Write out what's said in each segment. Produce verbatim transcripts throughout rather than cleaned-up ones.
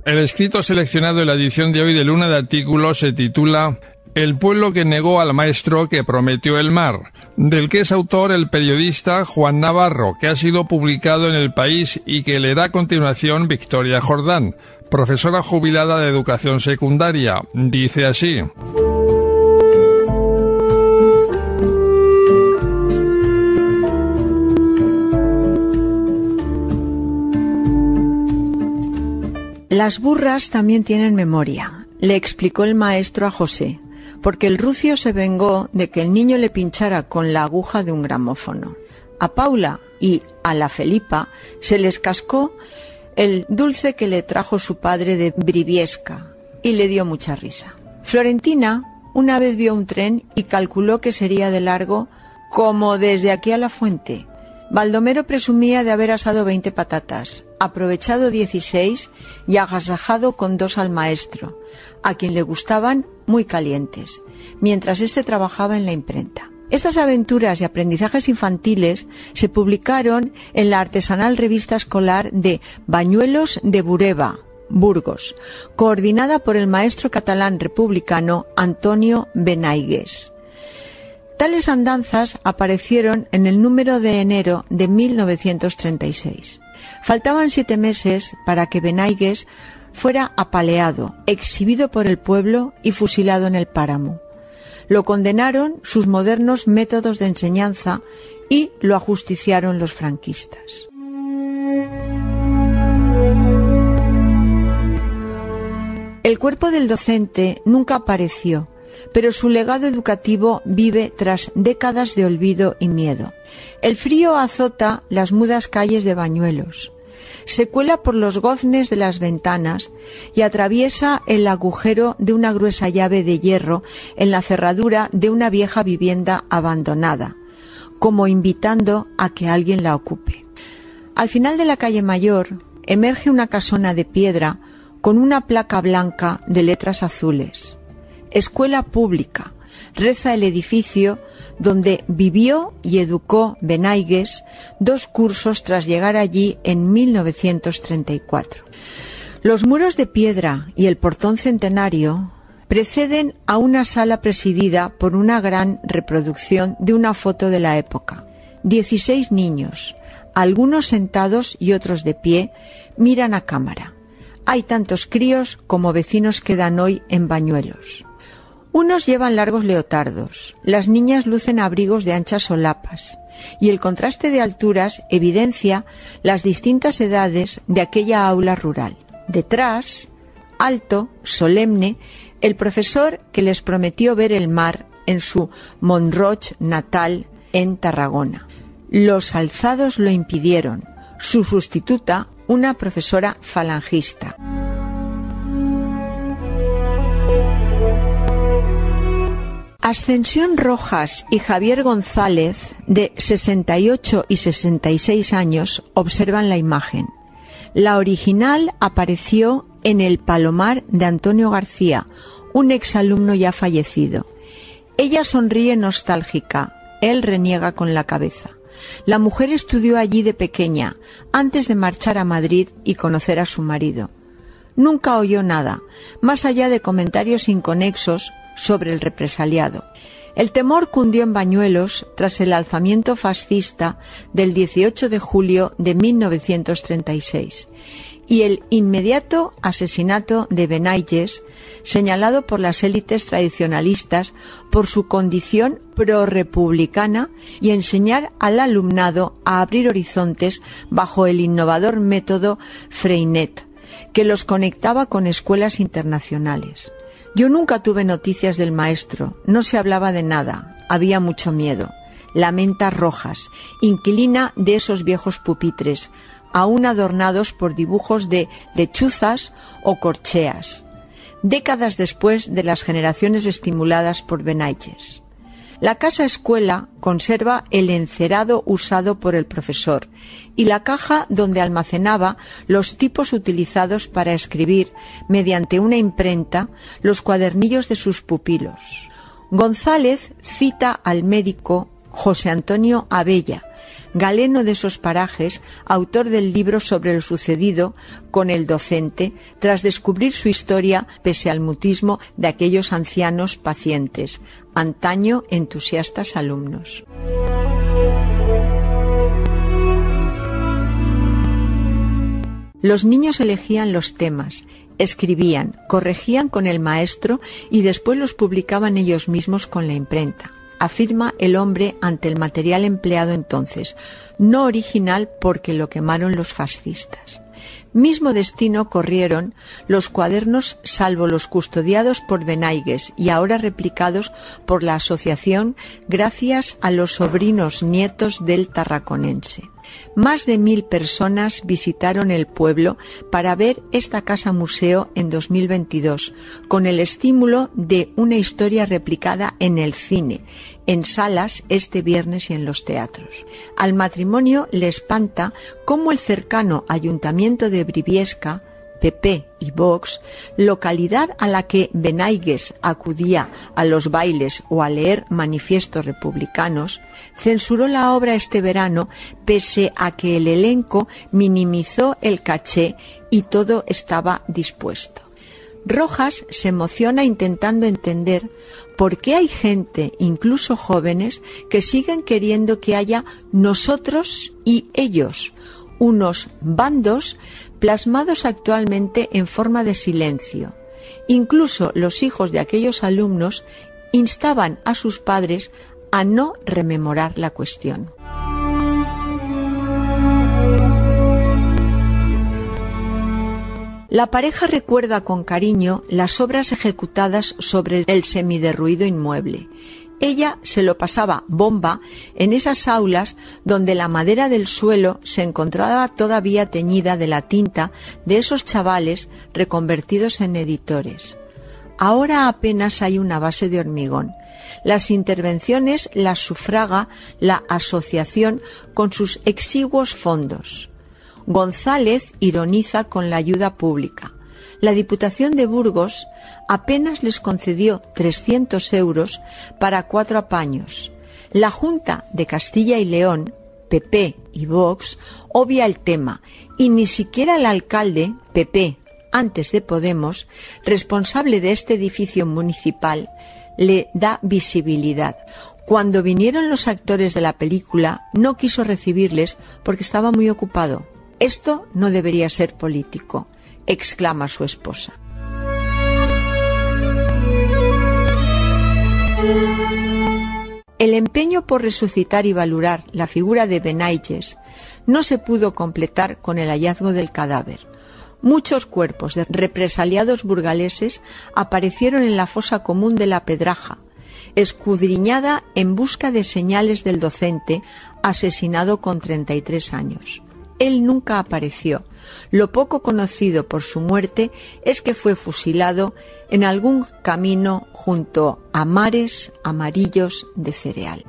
El escrito seleccionado en la edición de hoy de Luna de Artículos se titula El pueblo que negó al maestro que prometió el mar, del que es autor el periodista Juan Navarro, que ha sido publicado en El País y que leerá a continuación Victoria Jordán, profesora jubilada de educación secundaria. Dice así: Las burras también tienen memoria, le explicó el maestro a José, porque el rucio se vengó de que el niño le pinchara con la aguja de un gramófono. A Paula y a la Felipa se les cascó el dulce que le trajo su padre de Briviesca y le dio mucha risa. Florentina una vez vio un tren y calculó que sería de largo como desde aquí a la fuente. Baldomero presumía de haber asado veinte patatas, aprovechado dieciséis y agasajado con dos al maestro, a quien le gustaban muy calientes, mientras éste trabajaba en la imprenta. Estas aventuras y aprendizajes infantiles se publicaron en la artesanal revista escolar de Bañuelos de Bureba, Burgos, coordinada por el maestro catalán republicano Antonio Benaigues. Tales andanzas aparecieron en el número de enero de mil novecientos treinta y seis. Faltaban siete meses para que Benaigues fuera apaleado, exhibido por el pueblo y fusilado en el páramo. Lo condenaron sus modernos métodos de enseñanza y lo ajusticiaron los franquistas. El cuerpo del docente nunca apareció, pero su legado educativo vive tras décadas de olvido y miedo. El frío azota las mudas calles de Bañuelos, se cuela por los goznes de las ventanas y atraviesa el agujero de una gruesa llave de hierro en la cerradura de una vieja vivienda abandonada, como invitando a que alguien la ocupe. Al final de la calle Mayor emerge una casona de piedra con una placa blanca de letras azules. Escuela pública, reza el edificio donde vivió y educó Benaigues dos cursos tras llegar allí en mil novecientos treinta y cuatro. Los muros de piedra y el portón centenario preceden a una sala presidida por una gran reproducción de una foto de la época. Dieciséis niños, algunos sentados y otros de pie, miran a cámara. Hay tantos críos como vecinos quedan hoy en Bañuelos. Unos llevan largos leotardos, las niñas lucen abrigos de anchas solapas, y el contraste de alturas evidencia las distintas edades de aquella aula rural. Detrás, alto, solemne, el profesor que les prometió ver el mar en su Montroig natal en Tarragona. Los alzados lo impidieron, su sustituta, una profesora falangista. Ascensión Rojas y Javier González, de sesenta y ocho y sesenta y seis años, observan la imagen. La original apareció en El Palomar de Antonio García, un exalumno ya fallecido. Ella sonríe nostálgica, él reniega con la cabeza. La mujer estudió allí de pequeña, antes de marchar a Madrid y conocer a su marido. Nunca oyó nada, más allá de comentarios inconexos sobre el represaliado. El temor cundió en Bañuelos tras el alzamiento fascista del dieciocho de julio de mil novecientos treinta y seis y el inmediato asesinato de Benaigues, señalado por las élites tradicionalistas por su condición prorrepublicana y enseñar al alumnado a abrir horizontes bajo el innovador método Freinet, que los conectaba con escuelas internacionales. Yo nunca tuve noticias del maestro, no se hablaba de nada, había mucho miedo. Lamenta Rojas, inquilina de esos viejos pupitres, aún adornados por dibujos de lechuzas o corcheas, décadas después de las generaciones estimuladas por Benaigues. La casa escuela conserva el encerado usado por el profesor y la caja donde almacenaba los tipos utilizados para escribir, mediante una imprenta, los cuadernillos de sus pupilos. González cita al médico José Antonio Abella, galeno de esos parajes, autor del libro sobre lo sucedido con el docente, tras descubrir su historia pese al mutismo de aquellos ancianos pacientes, antaño entusiastas alumnos. Los niños elegían los temas, escribían, corregían con el maestro y después los publicaban ellos mismos con la imprenta. Afirma el hombre ante el material empleado entonces, no original porque lo quemaron los fascistas. Mismo destino corrieron los cuadernos, salvo los custodiados por Benaigues y ahora replicados por la asociación gracias a los sobrinos nietos del tarraconense. Más de mil personas visitaron el pueblo para ver esta casa museo en dos mil veintidós, con el estímulo de una historia replicada en el cine, en salas este viernes y en los teatros. Al matrimonio le espanta cómo el cercano ayuntamiento de Briviesca, P P y Vox, localidad a la que Benaigues acudía a los bailes o a leer manifiestos republicanos, censuró la obra este verano pese a que el elenco minimizó el caché y todo estaba dispuesto. Rojas se emociona intentando entender por qué hay gente, incluso jóvenes, que siguen queriendo que haya nosotros y ellos, unos bandos plasmados actualmente en forma de silencio. Incluso los hijos de aquellos alumnos instaban a sus padres a no rememorar la cuestión. La pareja recuerda con cariño las obras ejecutadas sobre el semiderruido inmueble. Ella se lo pasaba bomba en esas aulas donde la madera del suelo se encontraba todavía teñida de la tinta de esos chavales reconvertidos en editores. Ahora apenas hay una base de hormigón. Las intervenciones las sufraga la asociación con sus exiguos fondos. González ironiza con la ayuda pública. La Diputación de Burgos apenas les concedió trescientos euros para cuatro apaños. La Junta de Castilla y León, P P y Vox, obvia el tema y ni siquiera el alcalde, P P, antes de Podemos, responsable de este edificio municipal, le da visibilidad. Cuando vinieron los actores de la película, no quiso recibirles porque estaba muy ocupado. Esto no debería ser político, exclama su esposa. El empeño por resucitar y valorar la figura de Benaigues no se pudo completar con el hallazgo del cadáver. Muchos cuerpos de represaliados burgaleses aparecieron en la fosa común de la Pedraja, escudriñada en busca de señales del docente asesinado con treinta y tres años. Él nunca apareció. Lo poco conocido por su muerte es que fue fusilado en algún camino junto a mares amarillos de cereal.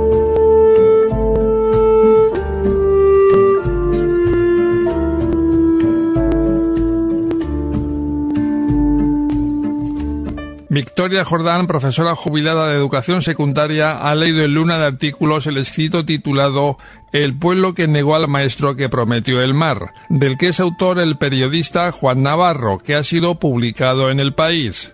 Victoria Jordán, profesora jubilada de educación secundaria, ha leído en Luna de Artículos el escrito titulado El pueblo que negó al maestro que prometió el mar, del que es autor el periodista Juan Navarro, que ha sido publicado en El País.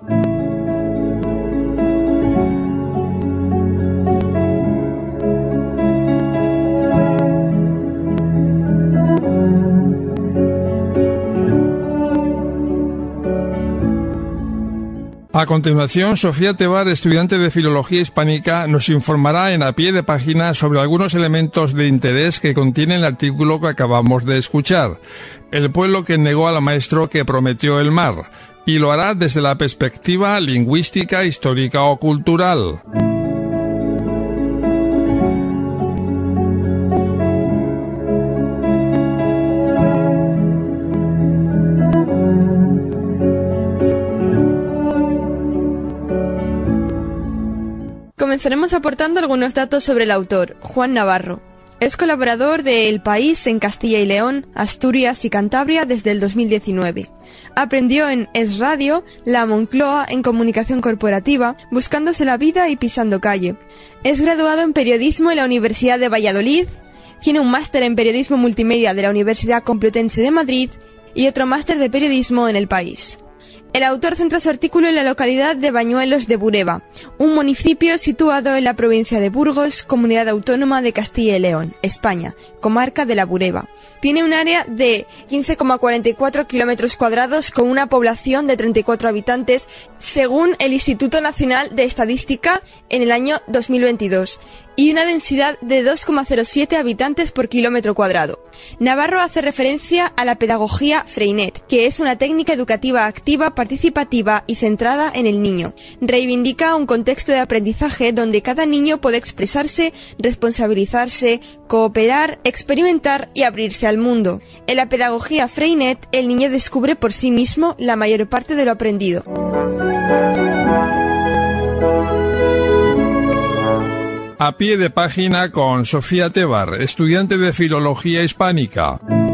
A continuación, Sofía Tebar, estudiante de Filología Hispánica, nos informará en a pie de página sobre algunos elementos de interés que contiene el artículo que acabamos de escuchar. El pueblo que negó al maestro que prometió el mar, y lo hará desde la perspectiva lingüística, histórica o cultural. Comenzaremos aportando algunos datos sobre el autor, Juan Navarro. Es colaborador de El País en Castilla y León, Asturias y Cantabria desde el dos mil diecinueve. Aprendió en Es Radio, La Moncloa en Comunicación Corporativa, buscándose la vida y pisando calle. Es graduado en Periodismo en la Universidad de Valladolid, Tiene un máster en periodismo multimedia de la Universidad Complutense de Madrid y otro máster de periodismo en el país. El autor centra su artículo en la localidad de Bañuelos de Bureba, un municipio situado en la provincia de Burgos, comunidad autónoma de Castilla y León, España, comarca de la Bureba. Tiene un área de quince coma cuarenta y cuatro kilómetros cuadrados con una población de treinta y cuatro habitantes, según el Instituto Nacional de Estadística en el año dos mil veintidós, y una densidad de dos coma cero siete habitantes por kilómetro cuadrado. Navarro hace referencia a la pedagogía Freinet, que es una técnica educativa activa, participativa y centrada en el niño. Reivindica un contexto de aprendizaje donde cada niño puede expresarse, responsabilizarse, cooperar, experimentar y abrirse al mundo. En la pedagogía Freinet, el niño descubre por sí mismo la mayor parte de lo aprendido. A pie de página con Sofía Tebar, estudiante de Filología Hispánica.